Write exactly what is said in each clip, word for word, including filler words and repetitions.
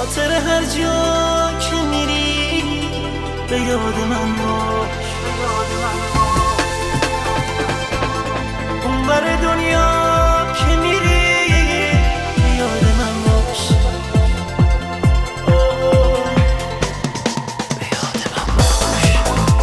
خاطر هر جا که میری به یاد من باش، اون بر دنیا که میری به یاد من باش، به یاد من باش.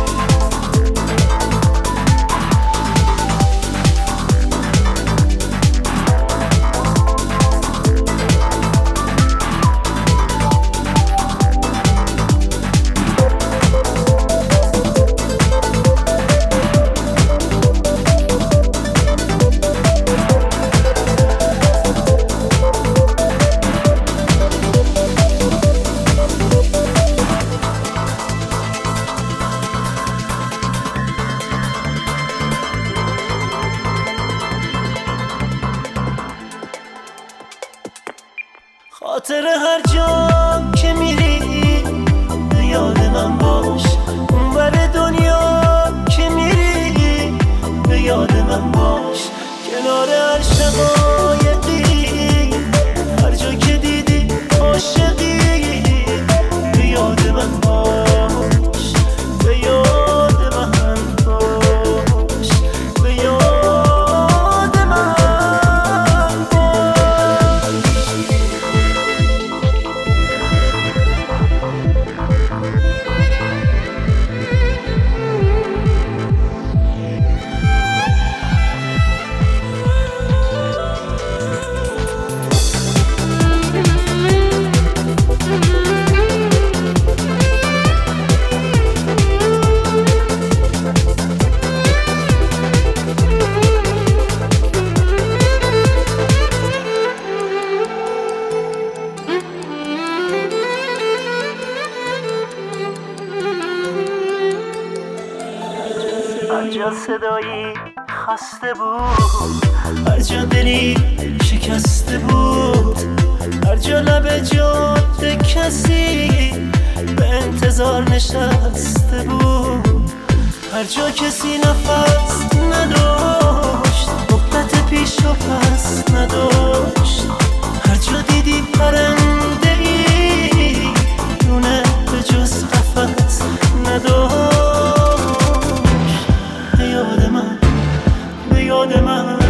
خاطر هر جا که میری به یاد من باش، اون بر دنیا که میری به یاد من باش، کنار هر شقایقی هر جا که دیدی عاشقی به یاد من باش، به یاد من باش، به یاد من هر جا صدایی خسته بود، هر جا دلی شکسته بود، هر جا لب جاده کسی به انتظار نشسته بود، هر جا کسی نفس نداشت، مهلت پیش و پس نداشت، هر جا دیدی پرنده ای دونه به جز قفس نداشت، به یاد من، به یاد من